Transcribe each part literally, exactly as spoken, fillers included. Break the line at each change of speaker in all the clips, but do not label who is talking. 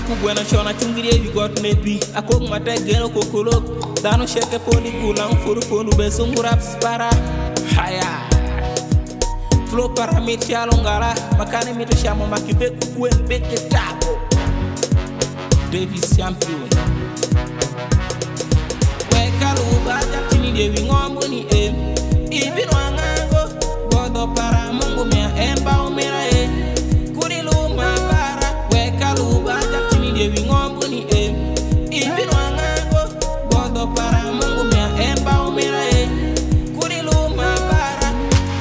chaku buena chona chungiri you got maybe akok mate gelo kokolok dano sheke poli gulang furu fonu besung rap para haya flow para mit chalo ngala makane mit chamo makibe kuen beke tabo Davis champion we kalu baja tini dewi ngomboni em ibin wangango bodo para mungu mea emba umera e kurilu mabara we kalu baja tini dewi ngomboni em ibin wangango bodo para mungu mea emba umera e kurilu mabara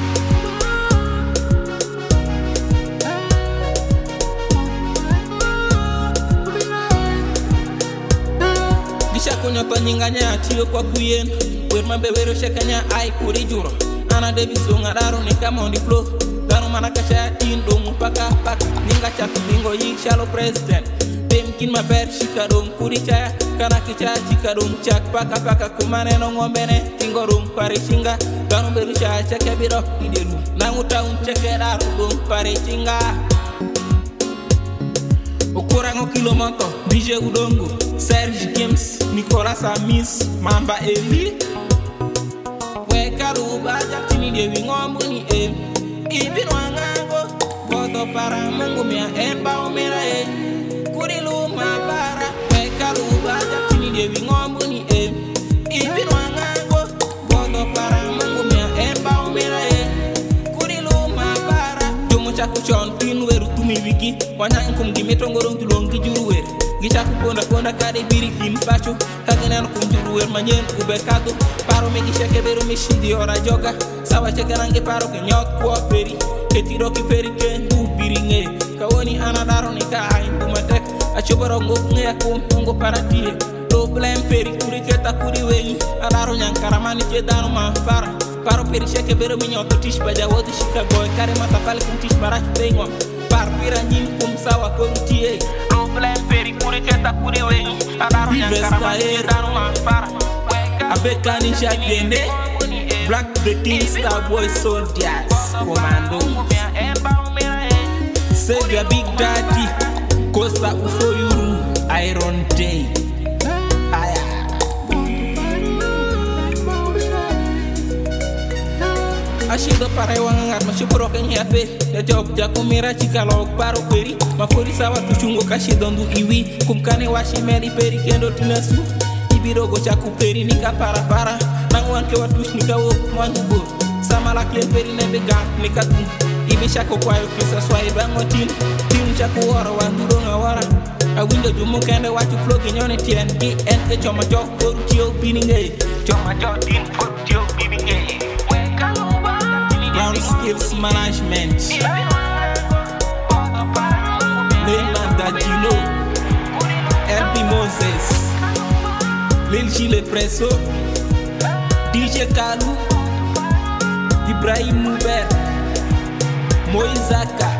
Gisha kunyo to nyinganya atiyo kwa kuyen wer mabe wero shekanya ai kuri juro ana Davis unga daro ni kama on the flow daro manaka cha tin dong paka paka ninga cha bingo yi shalo president dem kin ma ber shikadong kuri cha kana kicha chikadong chak paka paka kumane no ngombene tingorum pare chinga daro beru cha cha kebiro idelu nangu taun cheke daro dong pare chinga Okurango kilomoto D J Udongo Serge Games Nicolas Amis Mamba Eli Wekalu baja tini dewi ngombuni em ibin wangango bodo para mungu mea emba umera e kurilu mabara Wekalu baja tini dewi ngombuni em ibin wangango bodo para mungu mea emba umera e kurilu mabara Jomo chaku chon tin weru tumi wiki wana inkum gimeto ngorong tulong kijuru wer Gichaku ponda ponda kade biri kim pacho Kagenen kum juru wer manyen ube kato Paro me gisha keberu mishidi ora joga Sawa chekerange paro ke nyot kwa peri Ketiro ki peri ke ngu biri nge Kawoni anadaro ni ka hain bumatek Achobaro ngok nge akum ngongo paratie Do blem peri kuri keta kuri wengi Adaro nyang karamani jedano mafara Paro peri sheke beru minyoto tish baja wodi shika goy Kare mata pale kum tish barach pengwa Par pira nyim kum sawa kontie Do blem peri kuri keta kuri wengi Adaro nyang karamani jedano mafara Abekani Jagende Black the King Star Boy Soldiers Commando Sega Big Daddy Costa Ufoyuru Iron Day Aya Ashido parai wangangat masipuro kenyape Ya jawab jako mera chika log paro peri Mafori sawa tuchungo kashido ndu iwi Kumkane washi meri peri kendo tinasu Birogo chaku peri nika para para Nangwan ke watush nika wo mwangu bo Sama la klen peri nebe gang nika kum Ibi shako kwayo kisa swai bango tin Tin chaku wara wanduro nga wara A window jumu kende wachu flow kinyone tien Ki ente choma jok koru tiyo bininge Choma jok tin koru tiyo bininge Ground skills management Neyland Dadino L B Moses Lil Gile Presso D J Kalu Ibrahim Muber Moizaka